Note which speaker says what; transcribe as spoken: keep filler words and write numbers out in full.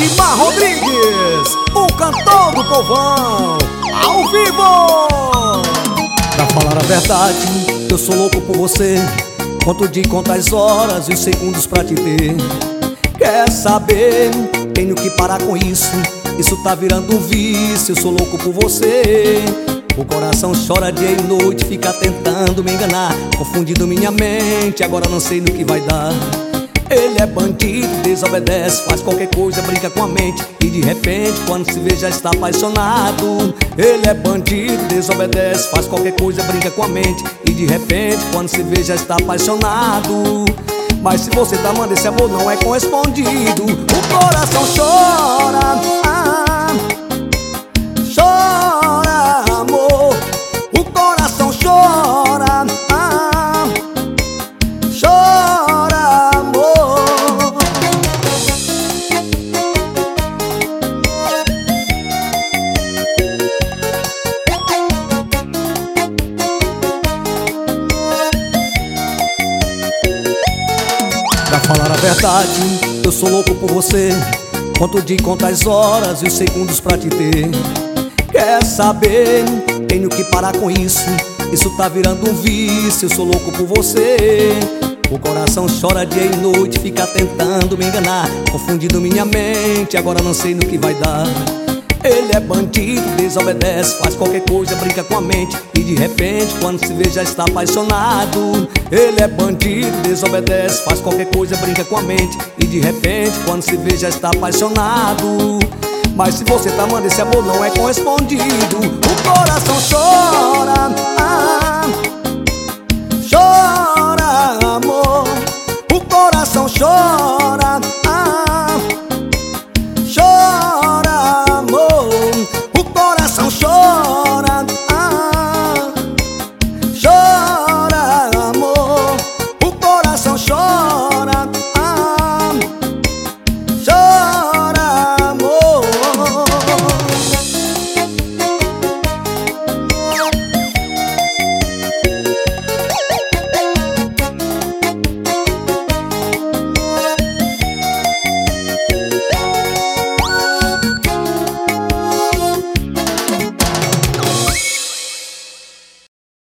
Speaker 1: Edmar Rodrigues, o cantor do povão, ao vivo. Pra falar a verdade, eu sou louco por você. Conto de quantas horas e os segundos pra te ter. Quer saber? Tenho que parar com isso. Isso tá virando um vício, eu sou louco por você. O coração chora dia e noite, fica tentando me enganar, confundindo minha mente, agora não sei no que vai dar. Ele é bandido, desobedece, faz qualquer coisa, brinca com a mente, e de repente, quando se vê, já está apaixonado. Ele é bandido, desobedece, faz qualquer coisa, brinca com a mente, e de repente, quando se vê, já está apaixonado. Mas se você tá amando, esse amor não é correspondido. O coração chora, ah, chora, amor. O coração chora, ah, chora, amor. Pra falar a verdade, eu sou louco por você. Conto de quantas horas e os segundos pra te ter. Quer saber? Tenho que parar com isso. Isso tá virando um vício, eu sou louco por você. O coração chora dia e noite, fica tentando me enganar, confundindo minha mente, agora não sei no que vai dar. Ele é bandido, desobedece, faz qualquer coisa, brinca com a mente, e de repente, quando se vê, já está apaixonado. Ele é bandido, desobedece, faz qualquer coisa, brinca com a mente, e de repente, quando se vê, já está apaixonado. Mas se você tá amando, esse amor não é correspondido. O coração chora, ah, chora, amor. O coração chora.